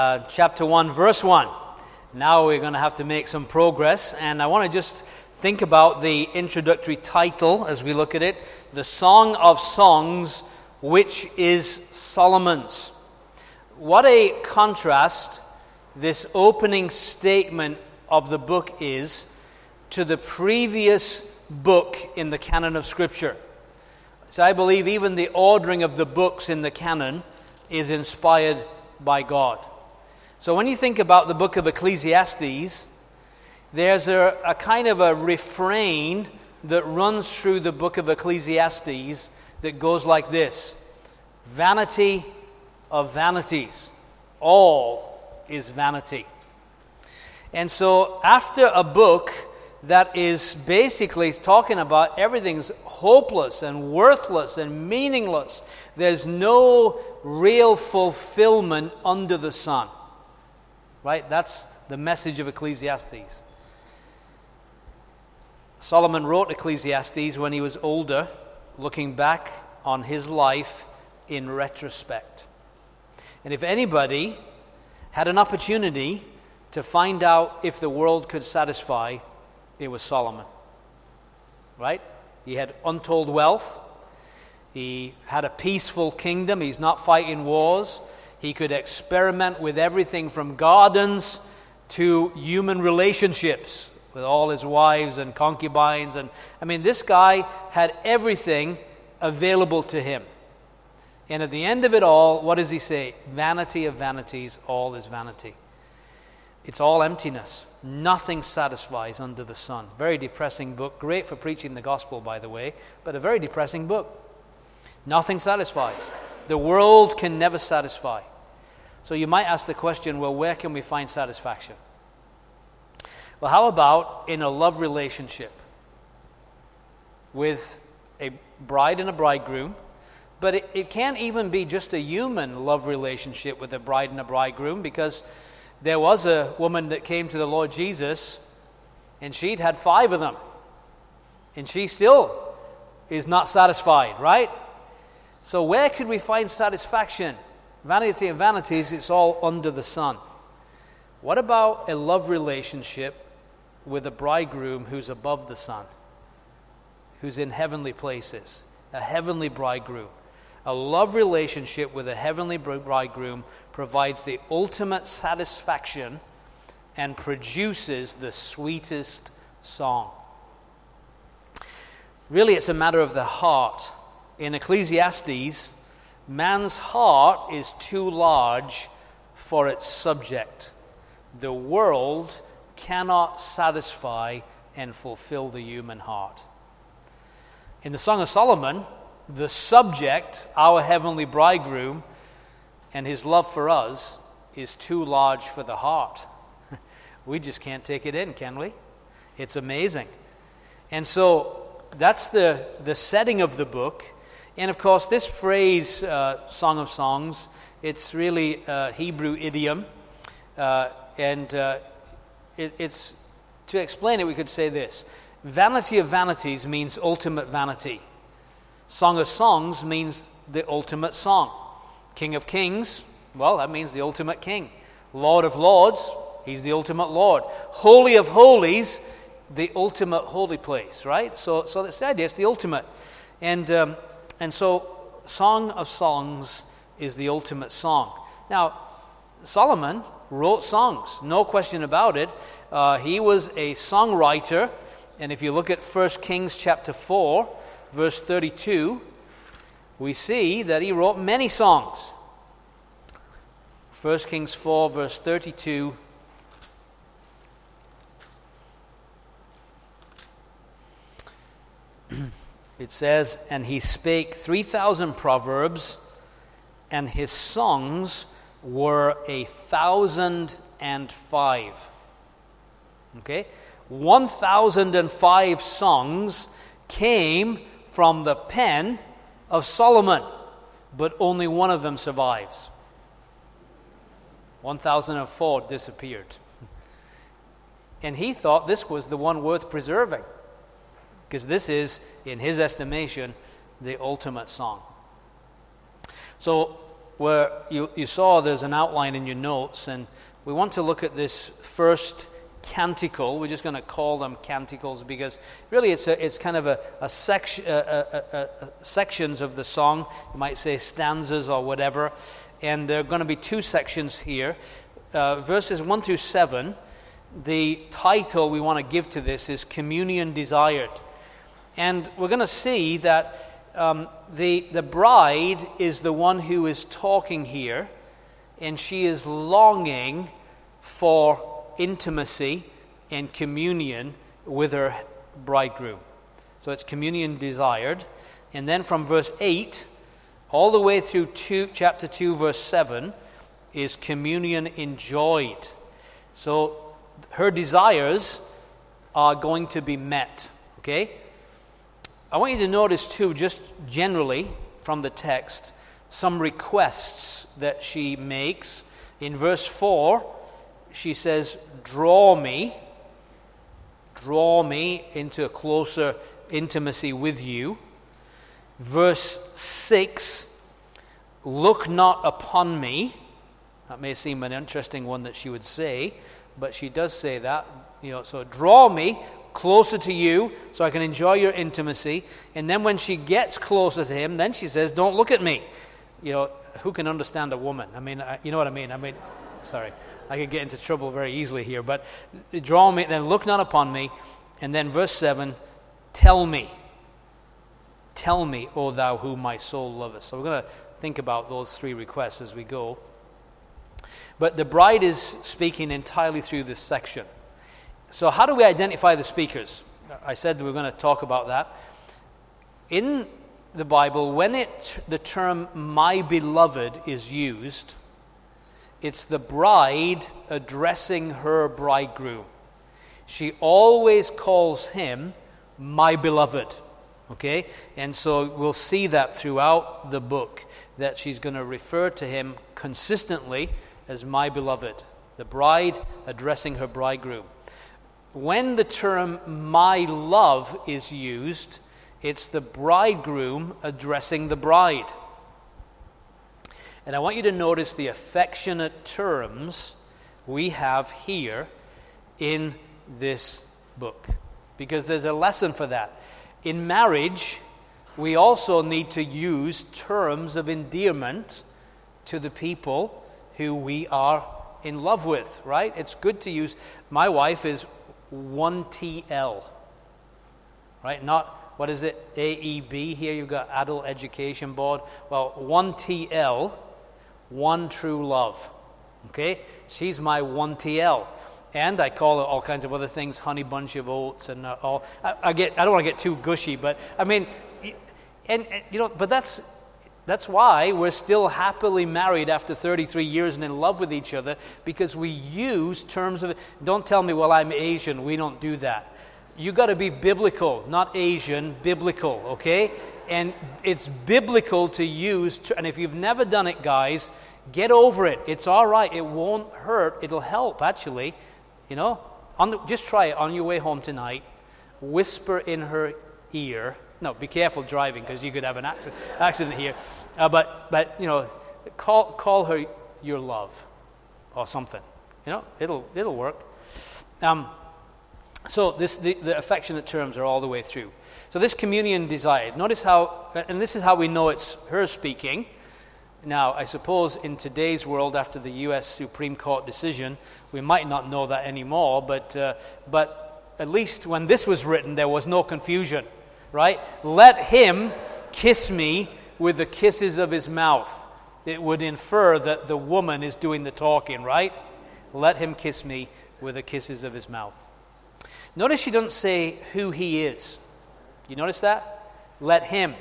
Chapter 1, verse 1. Now we're going to have to make some progress, and I want to just think about the introductory title as we look at it, The Song of Songs, which is Solomon's. What a contrast this opening statement of the book is to the previous book in the canon of Scripture. So I believe even the ordering of the books in the canon is inspired by God. So when you think about the book of Ecclesiastes, there's a kind of a refrain that runs through the book of Ecclesiastes that goes like this: vanity of vanities, all is vanity. And so after a book that is basically talking about everything's hopeless and worthless and meaningless, there's no real fulfillment under the sun. Right? That's the message of Ecclesiastes. Solomon wrote Ecclesiastes when he was older, looking back on his life in retrospect. And if anybody had an opportunity to find out if the world could satisfy, it was Solomon. Right? He had untold wealth. He had a peaceful kingdom. He's not fighting wars. He could experiment with everything from gardens to human relationships with all his wives and concubines. And this guy had everything available to him. And at the end of it all, what does he say? Vanity of vanities, all is vanity. It's all emptiness. Nothing satisfies under the sun. Very depressing book. Great for preaching the gospel, by the way, but a very depressing book. Nothing satisfies. The world can never satisfy. So you might ask the question, well, where can we find satisfaction? Well, how about in a love relationship with a bride and a bridegroom? But it can't even be just a human love relationship with a bride and a bridegroom, because there was a woman that came to the Lord Jesus, and she'd had 5 of them, and she still is not satisfied, right? So where could we find satisfaction? Vanity of vanities, it's all under the sun. What about a love relationship with a bridegroom who's above the sun, who's in heavenly places, a heavenly bridegroom? A love relationship with a heavenly bridegroom provides the ultimate satisfaction and produces the sweetest song. Really, it's a matter of the heart. In Ecclesiastes, man's heart is too large for its subject. The world cannot satisfy and fulfill the human heart. In the Song of Solomon, the subject, our heavenly bridegroom, and his love for us is too large for the heart. We just can't take it in, can we? It's amazing. And so that's the setting of the book. And of course, this phrase, Song of Songs, it's really a Hebrew idiom. It's to explain it, we could say this: vanity of vanities means ultimate vanity. Song of Songs means the ultimate song. King of Kings, well, that means the ultimate king. Lord of Lords, he's the ultimate Lord. Holy of Holies, the ultimate holy place, right? So that's the idea, it's the ultimate. And so Song of Songs is the ultimate song. Now, Solomon wrote songs, no question about it. He was a songwriter, and if you look at 1 Kings chapter 4, verse 32, we see that he wrote many songs. 1 Kings 4, verse 32. It says, "And he spake 3,000 proverbs, and his songs were 1,005. Okay? 1,005 songs came from the pen of Solomon, but only one of them survives. 1,004 disappeared. And he thought this was the one worth preserving, because this is, in his estimation, the ultimate song. So where you saw there's an outline in your notes, and we want to look at this first canticle. We're just going to call them canticles because really it's kind of a sections of the song. You might say stanzas or whatever. And there are going to be two sections here. Verses 1 through 7, the title we want to give to this is Communion Desired. And we're going to see that the bride is the one who is talking here, and she is longing for intimacy and communion with her bridegroom. So it's communion desired. And then from verse 8 all the way through chapter 2, verse 7 is communion enjoyed. So her desires are going to be met. Okay? I want you to notice too, just generally from the text, some requests that she makes. In verse 4, she says, draw me into a closer intimacy with you. Verse 6, look not upon me. That may seem an interesting one that she would say, but she does say that. So draw me closer to you so I can enjoy your intimacy. And then when she gets closer to him, then she says, don't look at me. Who can understand a woman? You know what I mean? Sorry, I could get into trouble very easily here. But draw me, then look not upon me. And then verse 7, tell me, O thou whom my soul loveth. So we're going to think about those three requests as we go. But the bride is speaking entirely through this section. So how do we identify the speakers? I said we were going to talk about that. In the Bible, when the term my beloved is used, it's the bride addressing her bridegroom. She always calls him my beloved. Okay? And so we'll see that throughout the book, that she's going to refer to him consistently as my beloved. The bride addressing her bridegroom. When the term my love is used, it's the bridegroom addressing the bride. And I want you to notice the affectionate terms we have here in this book, because there's a lesson for that. In marriage, we also need to use terms of endearment to the people who we are in love with, right? It's good to use, my wife is 1TL, right? Not, what is it, AEB here? You've got Adult Education Board. Well, 1TL, one true love, okay? She's my 1TL. And I call it all kinds of other things, honey bunch of oats and all. I don't want to get too gushy, but but that's why we're still happily married after 33 years and in love with each other, because we use terms of, don't tell me, well, I'm Asian. We don't do that. You got to be biblical, not Asian, biblical, okay? And it's biblical to use, and if you've never done it, guys, get over it. It's all right. It won't hurt. It'll help, actually. Just try it on your way home tonight. Whisper in her ear. No, be careful driving, because you could have an accident here. But call her your love, or something. It'll work. So the affectionate terms are all the way through. So this communion desired. Notice how, and this is how we know it's her speaking. Now, I suppose in today's world, after the U.S. Supreme Court decision, we might not know that anymore, but at least when this was written, there was no confusion, right? Let him kiss me with the kisses of his mouth. It would infer that the woman is doing the talking, right? Let him kiss me with the kisses of his mouth. Notice she doesn't say who he is. You notice that? Let him.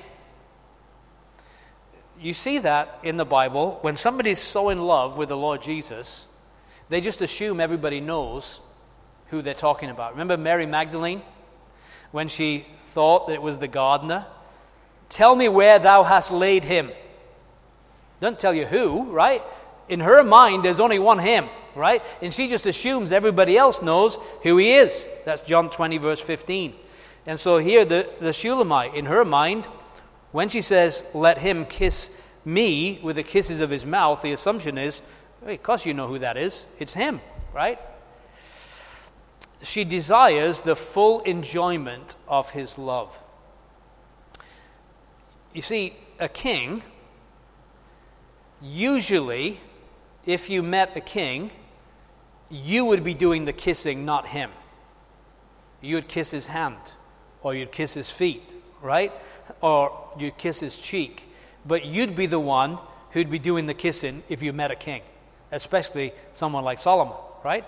You see that in the Bible. When somebody's so in love with the Lord Jesus, they just assume everybody knows who they're talking about. Remember Mary Magdalene? When she thought that it was the gardener? Tell me where thou hast laid him. Doesn't tell you who, right? In her mind, there's only one him, right? And she just assumes everybody else knows who he is. That's John 20, verse 15. And so here, the Shulamite, in her mind, when she says, let him kiss me with the kisses of his mouth, the assumption is, hey, of course you know who that is. It's him, right? She desires the full enjoyment of his love. You see, a king, usually, if you met a king, you would be doing the kissing, not him. You would kiss his hand, or you'd kiss his feet, right? Or you'd kiss his cheek. But you'd be the one who'd be doing the kissing if you met a king, especially someone like Solomon, right?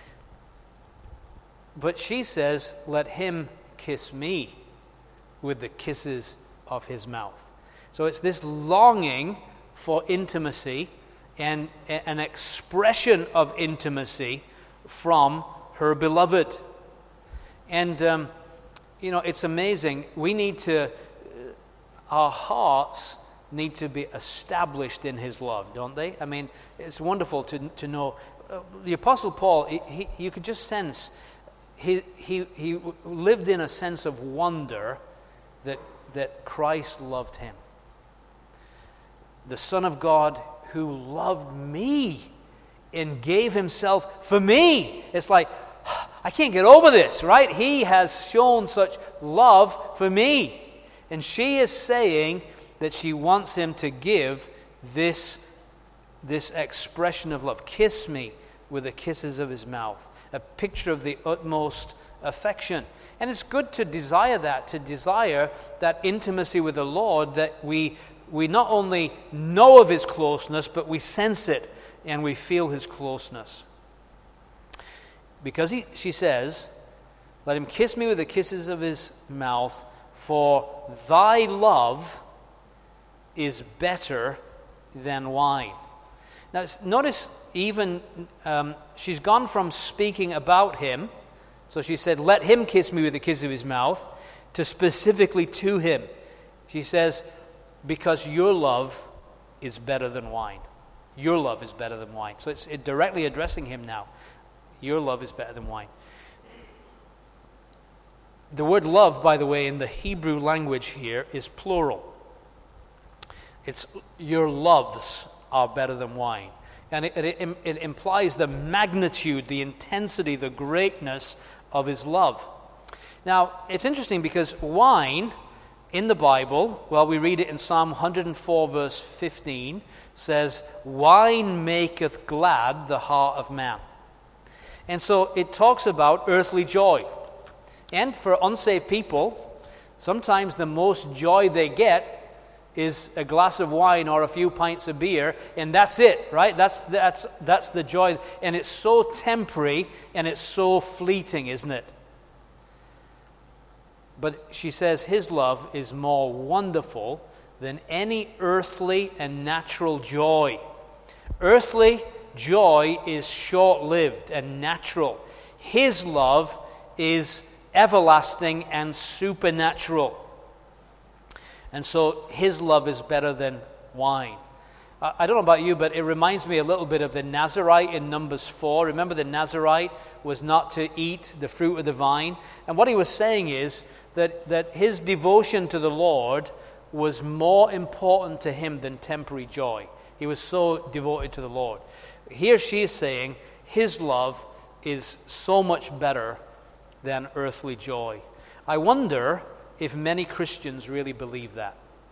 But she says, let him kiss me with the kisses of his mouth. So it's this longing for intimacy and an expression of intimacy from her beloved. And, it's amazing. We need to, our hearts need to be established in his love, don't they? I mean, it's wonderful to know. The Apostle Paul, you could just sense, he lived in a sense of wonder that Christ loved him. The Son of God who loved me and gave himself for me. It's like, I can't get over this, right? He has shown such love for me. And she is saying that she wants him to give this expression of love. Kiss me with the kisses of his mouth. A picture of the utmost affection. And it's good to desire that intimacy with the Lord, that we not only know of his closeness, but we sense it and we feel his closeness. Because she says, let him kiss me with the kisses of his mouth, for thy love is better than wine. Now, notice even she's gone from speaking about him, so she said, let him kiss me with the kiss of his mouth, to specifically to him. She says, because your love is better than wine. Your love is better than wine. So it's directly addressing him now. Your love is better than wine. The word love, by the way, in the Hebrew language here is plural. It's your loves are better than wine. And it implies the magnitude, the intensity, the greatness of his love. Now, it's interesting because wine in the Bible, well, we read it in Psalm 104 verse 15, says, wine maketh glad the heart of man. And so it talks about earthly joy. And for unsaved people, sometimes the most joy they get is a glass of wine or a few pints of beer, and that's it, right? That's the joy. And it's so temporary and it's so fleeting, isn't it? But she says his love is more wonderful than any earthly and natural joy. Earthly joy is short-lived and natural. His love is everlasting and supernatural. And so his love is better than wine. I don't know about you, but it reminds me a little bit of the Nazirite in Numbers 4. Remember, the Nazirite was not to eat the fruit of the vine. And what he was saying is that his devotion to the Lord was more important to him than temporary joy. He was so devoted to the Lord. Here she is saying his love is so much better than earthly joy. I wonder if many Christians really believe that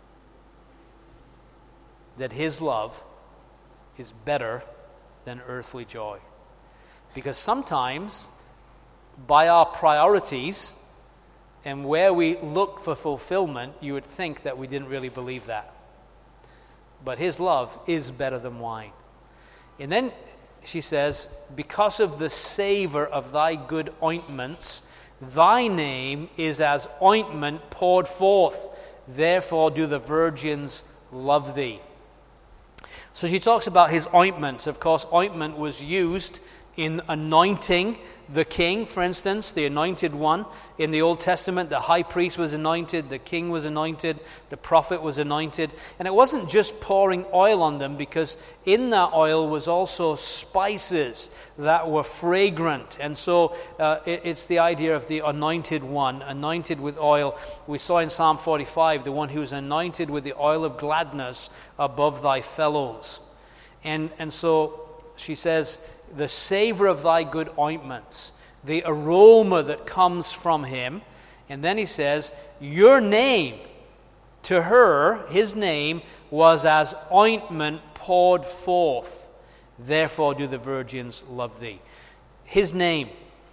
his love is better than earthly joy. Because sometimes, by our priorities and where we look for fulfillment, you would think that we didn't really believe that. But his love is better than wine. And then she says, because of the savor of thy good ointments, thy name is as ointment poured forth. Therefore do the virgins love thee. So she talks about his ointment. Of course, ointment was used in anointing the king, for instance, the anointed one. In the Old Testament, the high priest was anointed, the king was anointed, the prophet was anointed. And it wasn't just pouring oil on them, because in that oil was also spices that were fragrant. And so it's the idea of the anointed one, anointed with oil. We saw in Psalm 45, the one who is anointed with the oil of gladness above thy fellows. And so she says, the savor of thy good ointments, the aroma that comes from him. And then he says, your name to her, his name, was as ointment poured forth. Therefore do the virgins love thee. His name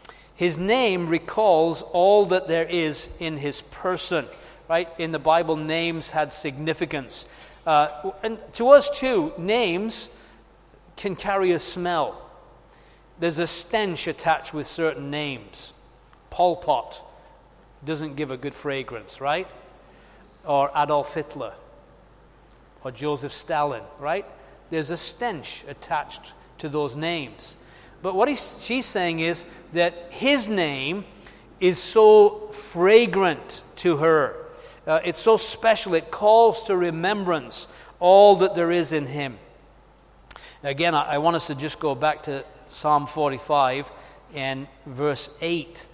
recalls all that there is in his person. Right? In the Bible, names had significance. And to us too, names can carry a smell. There's a stench attached with certain names. Pol Pot doesn't give a good fragrance, right? Or Adolf Hitler, or Joseph Stalin, right? There's a stench attached to those names. But what she's saying is that his name is so fragrant to her. It's so special. It calls to remembrance all that there is in him. Again, I want us to just go back to Psalm 45 and verse 8.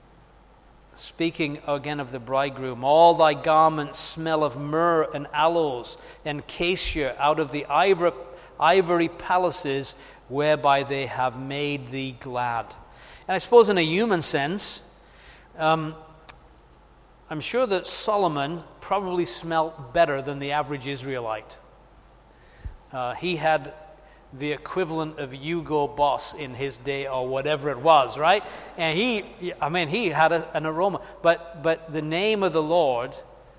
Speaking again of the bridegroom, all thy garments smell of myrrh and aloes and cassia out of the ivory palaces whereby they have made thee glad. And I suppose in a human sense, I'm sure that Solomon probably smelled better than the average Israelite. He had the equivalent of Hugo Boss in his day, or whatever it was, right? And he had an aroma. But the name of the Lord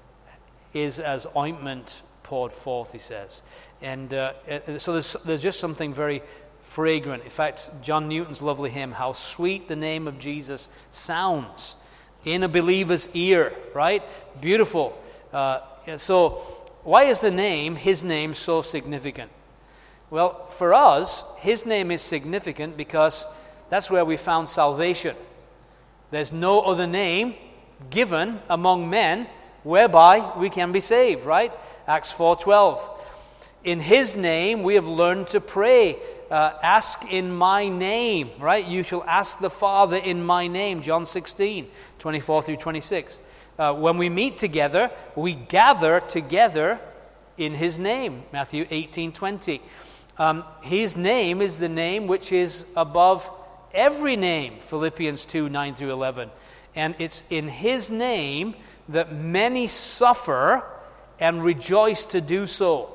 is as ointment poured forth, he says. And so there's just something very fragrant. In fact, John Newton's lovely hymn, how sweet the name of Jesus sounds in a believer's ear, right? Beautiful. So why is his name, so significant? Well, for us, his name is significant because that's where we found salvation. There's no other name given among men whereby we can be saved, right? Acts 4:12. In his name we have learned to pray. Ask in my name, right? You shall ask the Father in my name, John 16:24 through 26. When we meet together, we gather together in his name, Matthew 18:20. His name is the name which is above every name, Philippians 2:9 through 11. And it's in his name that many suffer and rejoice to do so.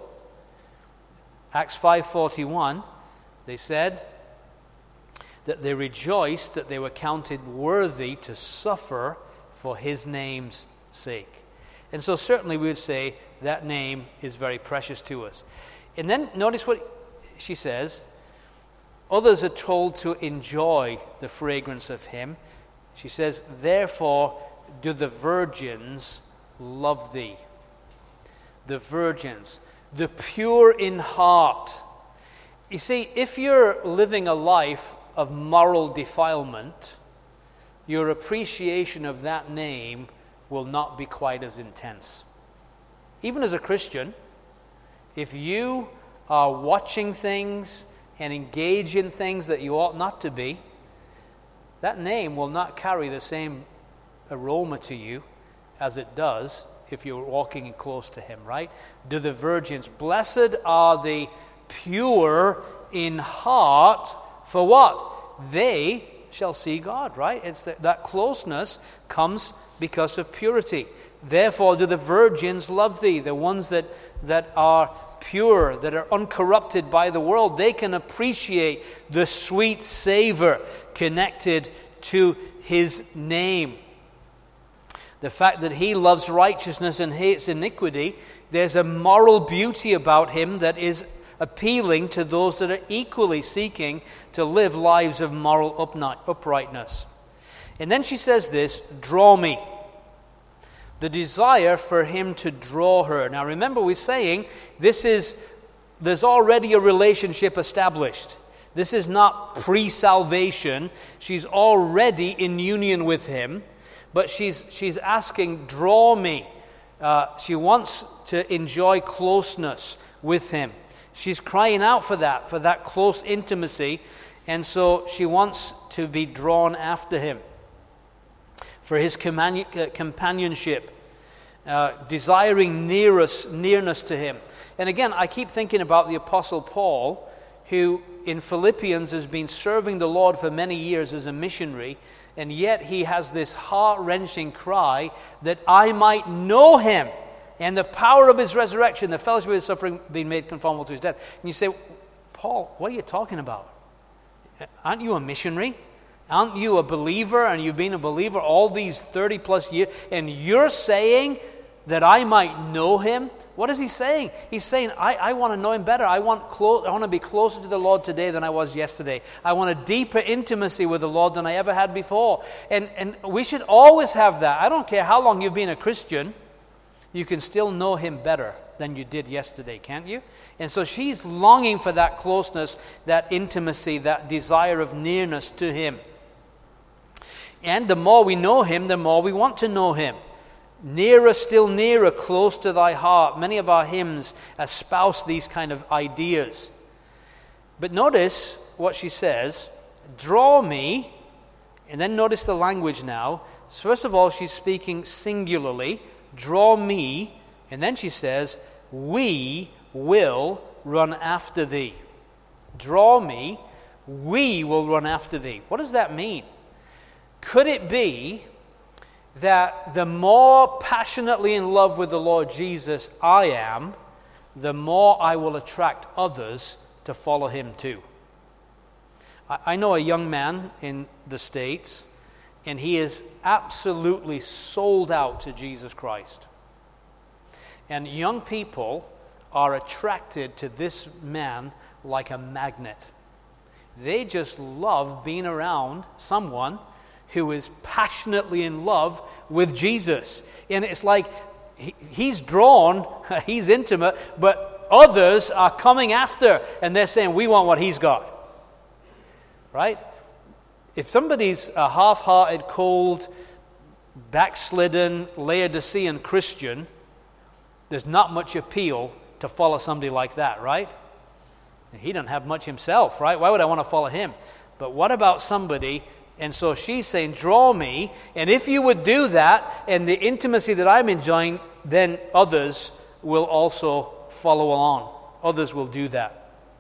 Acts 5:41, they said that they rejoiced that they were counted worthy to suffer for his name's sake. And so certainly we would say that name is very precious to us. And then notice what she says, others are told to enjoy the fragrance of him. She says, therefore do the virgins love thee. The virgins, the pure in heart. You see, if you're living a life of moral defilement, your appreciation of that name will not be quite as intense. Even as a Christian, if you are watching things and engage in things that you ought not to be, that name will not carry the same aroma to you as it does if you're walking close to him, right? Do the virgins, blessed are the pure in heart, for what? They shall see God, right? It's that closeness comes because of purity. Therefore do the virgins love thee. The ones that are pure, that are uncorrupted by the world, they can appreciate the sweet savor connected to his name. The fact that he loves righteousness and hates iniquity, there's a moral beauty about him that is appealing to those that are equally seeking to live lives of moral uprightness. And then she says this, draw me. The desire for him to draw her. Now remember, we're saying this is there's already a relationship established. This is not pre-salvation. She's already in union with him, but she's asking, draw me. She wants to enjoy closeness with him. She's crying out for that close intimacy, and so she wants to be drawn after him, for his companionship, desiring nearness to him. And again, I keep thinking about the Apostle Paul, who in Philippians has been serving the Lord for many years as a missionary, and yet he has this heart-wrenching cry that I might know him and the power of his resurrection, the fellowship of his suffering, being made conformable to his death. And you say, Paul, what are you talking about? Aren't you a missionary? Aren't you a believer? And you've been a believer all these 30 plus years, and you're saying that I might know him? What is he saying? He's saying, I want to know him better. I want to be closer to the Lord today than I was yesterday. I want a deeper intimacy with the Lord than I ever had before. And we should always have that. I don't care how long you've been a Christian, you can still know him better than you did yesterday, can't you? And so she's longing for that closeness, that intimacy, that desire of nearness to him. And the more we know him, the more we want to know him. Nearer, still nearer, close to thy heart. Many of our hymns espouse these kind of ideas. But notice what she says, draw me, and then notice the language now. So first of all, she's speaking singularly, draw me, and then she says, we will run after thee. Draw me, we will run after thee. What does that mean? Could it be that the more passionately in love with the Lord Jesus I am, the more I will attract others to follow him too? I know a young man in the States, and he is absolutely sold out to Jesus Christ. And young people are attracted to this man like a magnet. They just love being around someone who is passionately in love with Jesus. And it's like he's drawn, he's intimate, but others are coming after, and they're saying, we want what he's got. Right? If somebody's a half-hearted, cold, backslidden, Laodicean Christian, there's not much appeal to follow somebody like that, right? He doesn't have much himself, right? Why would I want to follow him? But what about somebody? And so she's saying, draw me, and if you would do that, and the intimacy that I'm enjoying, then others will also follow along. Others will do that.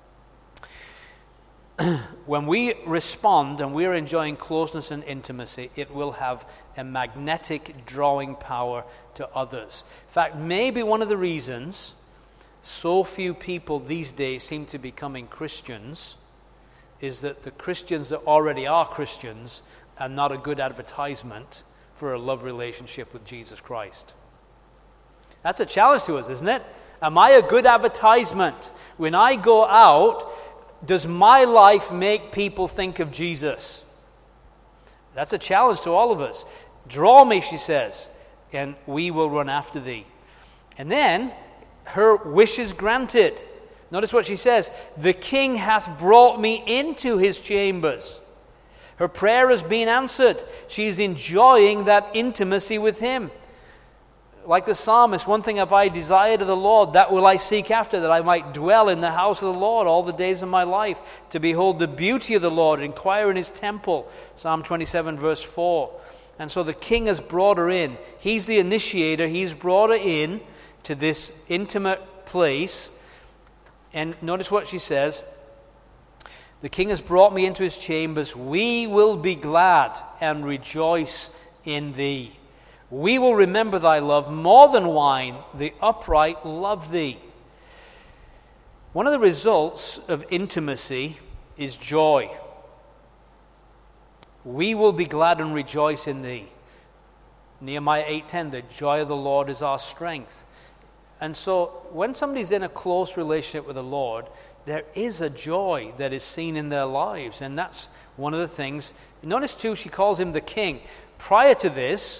When we respond and we're enjoying closeness and intimacy, it will have a magnetic drawing power to others. In fact, maybe one of the reasons so few people these days seem to be becoming Christians is that the Christians that already are Christians are not a good advertisement for a love relationship with Jesus Christ. That's a challenge to us, isn't it? Am I a good advertisement? When I go out, does my life make people think of Jesus? That's a challenge to all of us. Draw me, she says, and we will run after thee. And then her wish is granted. Notice what she says. The king hath brought me into his chambers. Her prayer has been answered. She's enjoying that intimacy with him. Like the psalmist, one thing have I desired of the Lord, that will I seek after, that I might dwell in the house of the Lord all the days of my life, to behold the beauty of the Lord, inquire in his temple. Psalm 27 verse 4. And so the king has brought her in. He's the initiator. He's brought her in to this intimate place. And notice what she says. The king has brought me into his chambers. We will be glad and rejoice in thee. We will remember thy love more than wine. The upright love thee. One of the results of intimacy is joy. We will be glad and rejoice in thee. Nehemiah 8:10, the joy of the Lord is our strength. And so when somebody's in a close relationship with the Lord, there is a joy that is seen in their lives. And that's one of the things. Notice too, she calls him the king. Prior to this,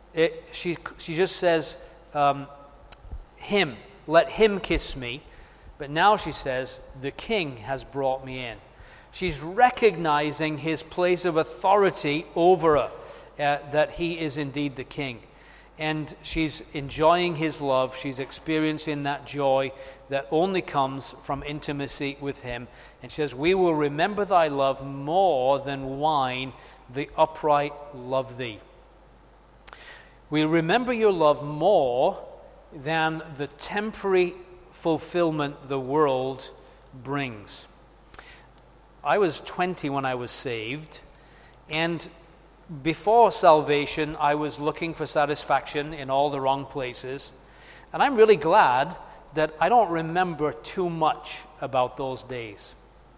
she just says, him, let him kiss me. But now she says, the king has brought me in. She's recognizing his place of authority over her, that he is indeed the king. And she's enjoying his love. She's experiencing that joy that only comes from intimacy with him. And she says, we will remember thy love more than wine, the upright love thee. We remember your love more than the temporary fulfillment the world brings. I was 20 when I was saved, and before salvation, I was looking for satisfaction in all the wrong places. And I'm really glad that I don't remember too much about those days.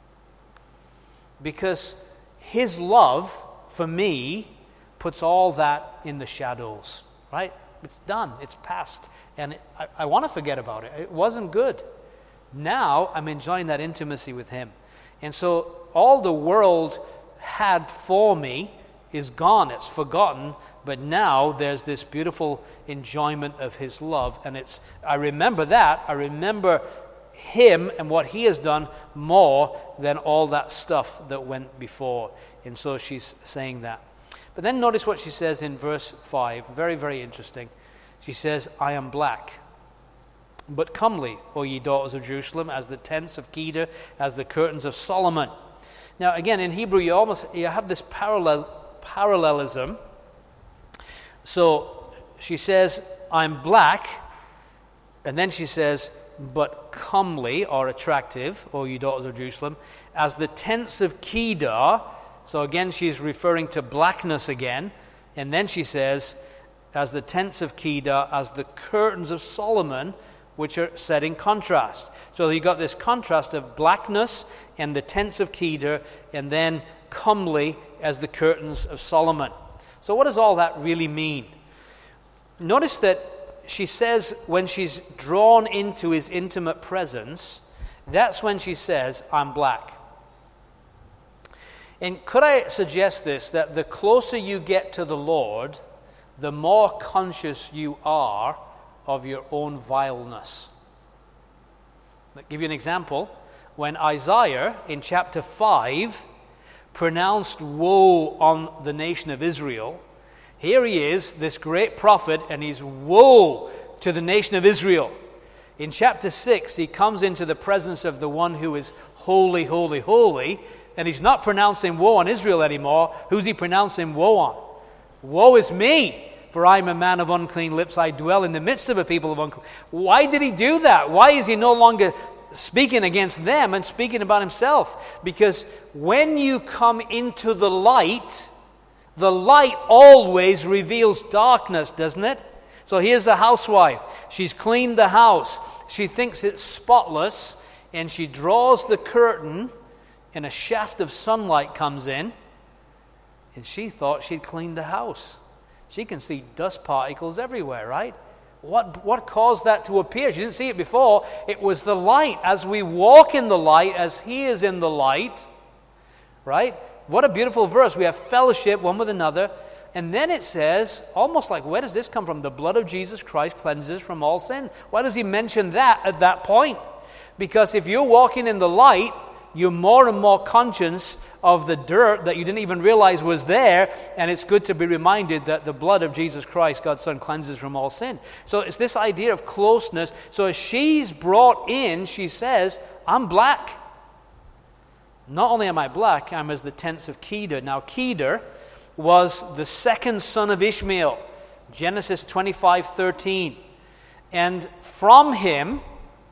Because his love for me puts all that in the shadows, right? It's done. It's past. And I want to forget about it. It wasn't good. Now I'm enjoying that intimacy with him. And so all the world had for me is gone. It's forgotten. But now there's this beautiful enjoyment of his love. And I remember that. I remember him and what he has done more than all that stuff that went before. And so she's saying that. But then notice what she says in verse 5. Very, very interesting. She says, I am black, but comely, O ye daughters of Jerusalem, as the tents of Kedar, as the curtains of Solomon. Now, again, in Hebrew, you have this parallelism. So she says, I'm black, and then she says, but comely or attractive, O ye daughters of Jerusalem, as the tents of Kedar. So again, she's referring to blackness again. And then she says, as the tents of Kedar, as the curtains of Solomon, which are set in contrast. So you got this contrast of blackness and the tents of Kedar, and then comely as the curtains of Solomon. So what does all that really mean? Notice that she says when she's drawn into his intimate presence, that's when she says, I'm black. And could I suggest this, that the closer you get to the Lord, the more conscious you are of your own vileness. I'll give you an example. When Isaiah, in chapter 5, pronounced woe on the nation of Israel, here he is, this great prophet, and he's woe to the nation of Israel. In chapter 6, he comes into the presence of the one who is holy, holy, holy, and he's not pronouncing woe on Israel anymore. Who's he pronouncing woe on? Woe is me, for I am a man of unclean lips. I dwell in the midst of a people of unclean. Why did he do that? Why is he no longer speaking against them and speaking about himself? Because when you come into the light always reveals darkness, doesn't it? So here's the housewife. She's cleaned the house. She thinks it's spotless, and she draws the curtain, and a shaft of sunlight comes in, and she thought she'd cleaned the house. She can see dust particles everywhere, right? What caused that to appear? She didn't see it before. It was the light. As we walk in the light, as he is in the light, right? What a beautiful verse. We have fellowship one with another. And then it says, almost like, where does this come from? The blood of Jesus Christ cleanses from all sin. Why does he mention that at that point? Because if you're walking in the light, you're more and more conscious of the dirt that you didn't even realize was there, and it's good to be reminded that the blood of Jesus Christ, God's Son, cleanses from all sin. So it's this idea of closeness. So as she's brought in, she says, I'm black. Not only am I black, I'm as the tents of Kedar. Now Kedar was the second son of Ishmael, Genesis 25:13. And from him,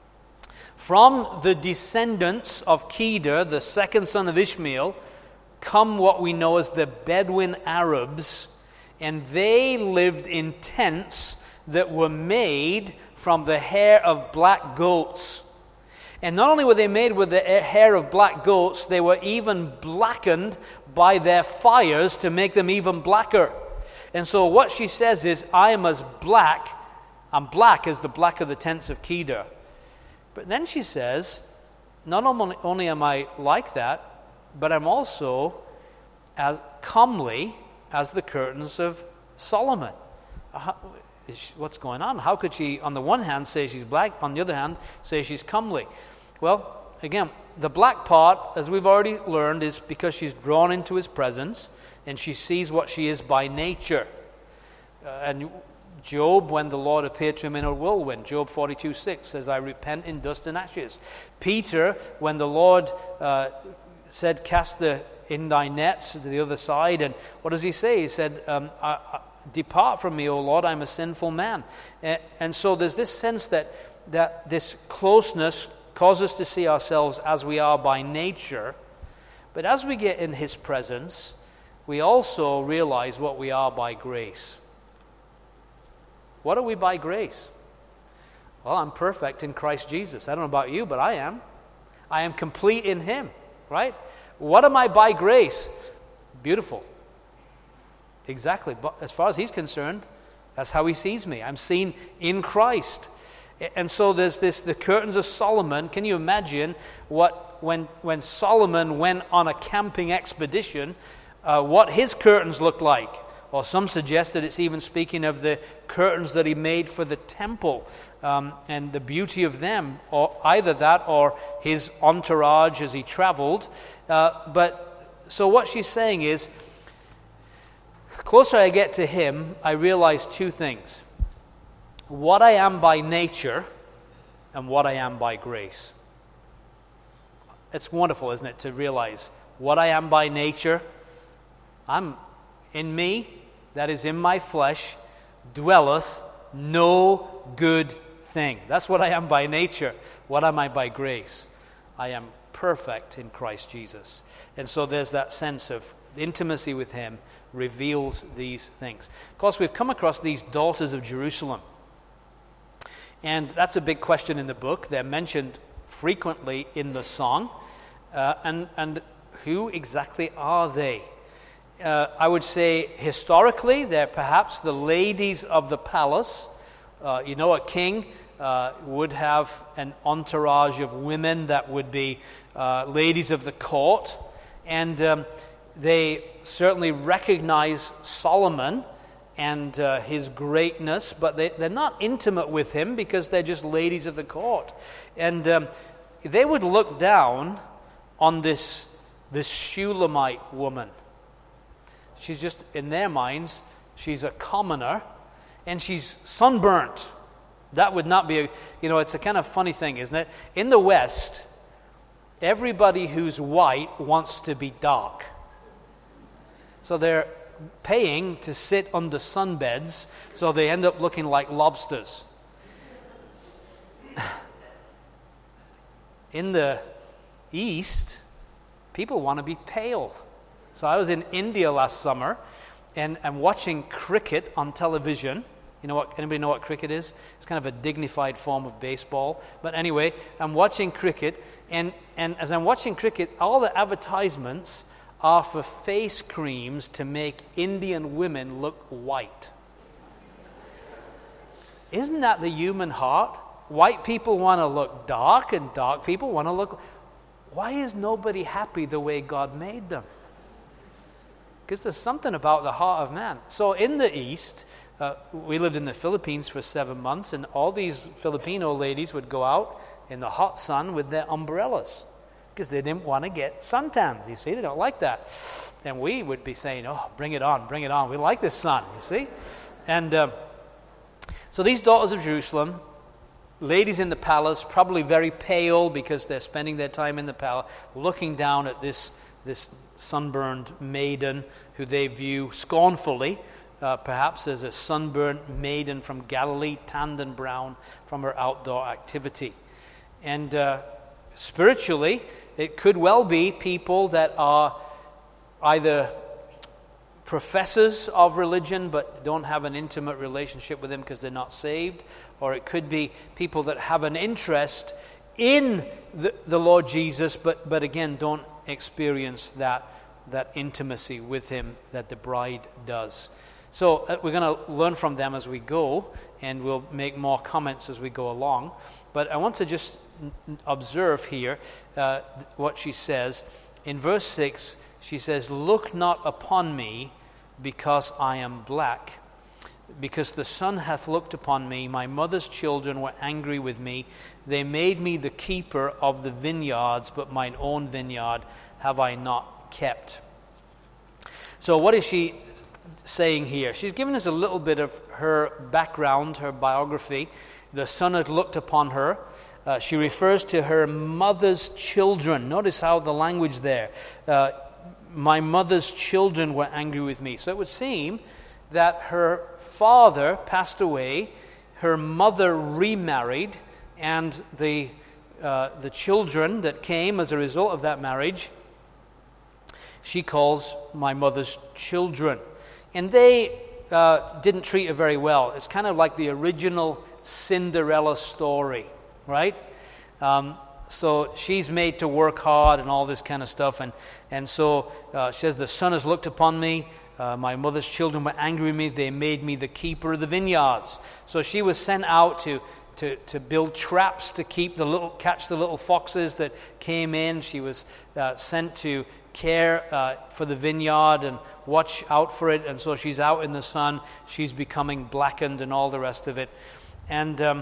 from the descendants of Kedar, the second son of Ishmael, come what we know as the Bedouin Arabs, and they lived in tents that were made from the hair of black goats. And not only were they made with the hair of black goats, they were even blackened by their fires to make them even blacker. And so what she says is, I'm black as the black of the tents of Kedar. But then she says, not only am I like that, but I'm also as comely as the curtains of Solomon. What's going on? How could she, on the one hand, say she's black, on the other hand, say she's comely? Well, again, the black part, as we've already learned, is because she's drawn into his presence and she sees what she is by nature. And Job, when the Lord appeared to him in a whirlwind, Job 42:6 says, I repent in dust and ashes. Peter, when the Lord said, cast in thy nets to the other side, and what does he say? He said, depart from me, O Lord, I'm a sinful man. And so there's this sense that this closeness causes us to see ourselves as we are by nature, but as we get in his presence, we also realize what we are by grace. What are we by grace? Well, I'm perfect in Christ Jesus. I don't know about you, but I am. I am complete in him, right? What am I by grace? Beautiful. Exactly. But as far as he's concerned, that's how he sees me. I'm seen in Christ. And so there's the curtains of Solomon. Can you imagine when Solomon went on a camping expedition, what his curtains looked like? Or some suggest that it's even speaking of the curtains that he made for the temple and the beauty of them, or either that or his entourage as he traveled. But so what she's saying is, the closer I get to him, I realize two things. What I am by nature and what I am by grace. It's wonderful, isn't it, to realize what I am by nature. I'm in me, that is in my flesh, dwelleth no good thing. That's what I am by nature. What am I by grace? I am perfect in Christ Jesus. And so there's that sense of intimacy with him reveals these things. Of course, we've come across these daughters of Jerusalem. And that's a big question in the book. They're mentioned frequently in the song. And who exactly are they? I would say historically, they're perhaps the ladies of the palace. A king would have an entourage of women that would be ladies of the court. And they certainly recognize Solomon and his greatness, but they're not intimate with him because they're just ladies of the court. And they would look down on this Shulamite woman. She's just, in their minds, she's a commoner, and she's sunburnt. That would not be it's a kind of funny thing, isn't it? In the West, everybody who's white wants to be dark. So they're paying to sit under sunbeds, so they end up looking like lobsters. In the East, people want to be pale. So I was in India last summer, and I'm watching cricket on television. Anybody know what cricket is? It's kind of a dignified form of baseball. But anyway, I'm watching cricket, and as I'm watching cricket, all the advertisements are for face creams to make Indian women look white. Isn't that the human heart? White people want to look dark, and dark people want to look... Why is nobody happy the way God made them? Because there's something about the heart of man. So in the East, we lived in the Philippines for 7 months, and all these Filipino ladies would go out in the hot sun with their umbrellas because they didn't want to get suntanned. You see, they don't like that. And we would be saying, oh, bring it on. We like this sun, you see. And so these daughters of Jerusalem, ladies in the palace, probably very pale because they're spending their time in the palace, looking down at this sunburned maiden who they view scornfully, perhaps as a sunburned maiden from Galilee, tanned and brown from her outdoor activity. And spiritually, it could well be people that are either professors of religion but don't have an intimate relationship with him because they're not saved, or it could be people that have an interest in the Lord Jesus but again don't experience that intimacy with him that the bride does. So we're going to learn from them as we go, and we'll make more comments as we go along. But I want to just observe here what she says. In verse 6, she says, "Look not upon me because I am black." because the sun hath looked upon me. My mother's children were angry with me. They made me the keeper of the vineyards, but mine own vineyard have I not kept. So what is she saying here? She's given us a little bit of her background, her biography. The sun had looked upon her. She refers to her mother's children. Notice how the language there. My mother's children were angry with me. So it would seem that her father passed away, her mother remarried, and the children that came as a result of that marriage, she calls my mother's children. And they didn't treat her very well. It's kind of like the original Cinderella story, right? So she's made to work hard and all this kind of stuff. And so she says, the sun has looked upon me. My mother's children were angry with me. They made me the keeper of the vineyards. So she was sent out to build traps to catch the little foxes that came in. She was sent to care for the vineyard and watch out for it. And so she's out in the sun. She's becoming blackened and all the rest of it. And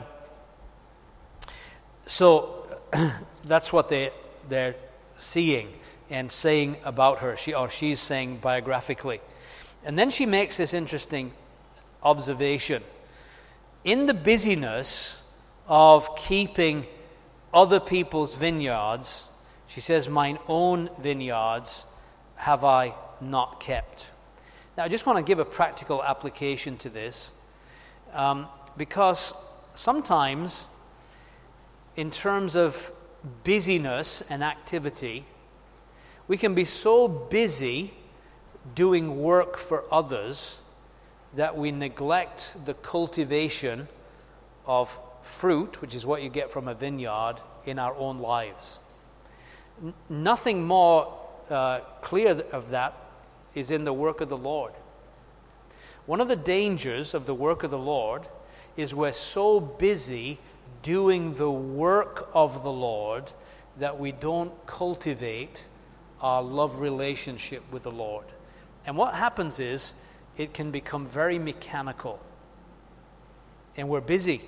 so that's what they're seeing and saying about her. She's saying biographically. And then she makes this interesting observation. In the busyness of keeping other people's vineyards, she says, mine own vineyards have I not kept. Now, I just want to give a practical application to this, because sometimes, in terms of busyness and activity, we can be so busy doing work for others that we neglect the cultivation of fruit, which is what you get from a vineyard, in our own lives. Nothing more clear of that is in the work of the Lord. One of the dangers of the work of the Lord is we're so busy doing the work of the Lord that we don't cultivate our love relationship with the Lord. And what happens is it can become very mechanical. And we're busy.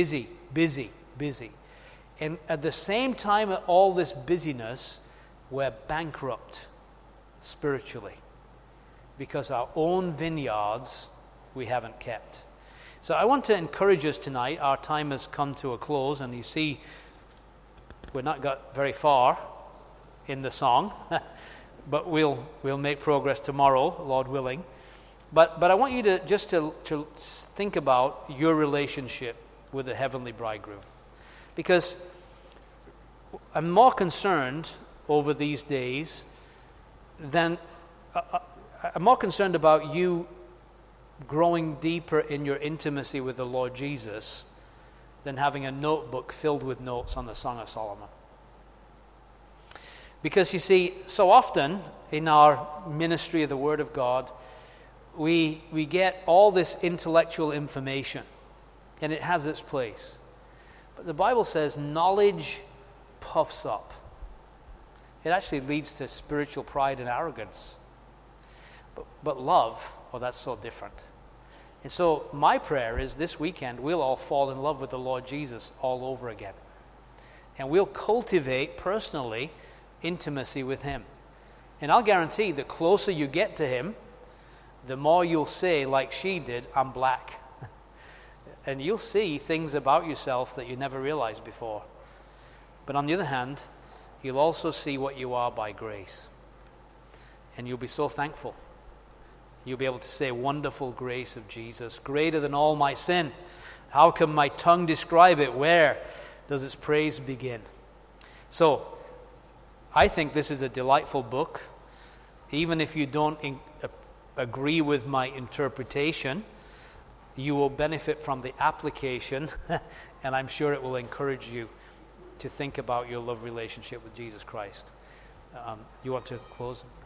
And at the same time of all this busyness, we're bankrupt spiritually because our own vineyards we haven't kept. So I want to encourage us tonight. Our time has come to a close, and you see we've not got very far in the song, but we'll make progress tomorrow, Lord willing. But I want you to just to think about your relationship with the heavenly bridegroom, because I'm more concerned over these days than I'm more concerned about you growing deeper in your intimacy with the Lord Jesus than having a notebook filled with notes on the Song of Solomon. Because you see, so often in our ministry of the Word of God, we get all this intellectual information, and it has its place. But the Bible says knowledge puffs up. It actually leads to spiritual pride and arrogance. But love, oh, that's so different. And so my prayer is this weekend we'll all fall in love with the Lord Jesus all over again. And we'll cultivate personally intimacy with Him. And I'll guarantee the closer you get to Him, the more you'll say, like she did, I'm black. And you'll see things about yourself that you never realized before. But on the other hand, you'll also see what you are by grace. And you'll be so thankful. You'll be able to say, wonderful grace of Jesus, greater than all my sin. How can my tongue describe it? Where does its praise begin? So, I think this is a delightful book. Even if you don't agree with my interpretation, you will benefit from the application, and I'm sure it will encourage you to think about your love relationship with Jesus Christ. You want to close?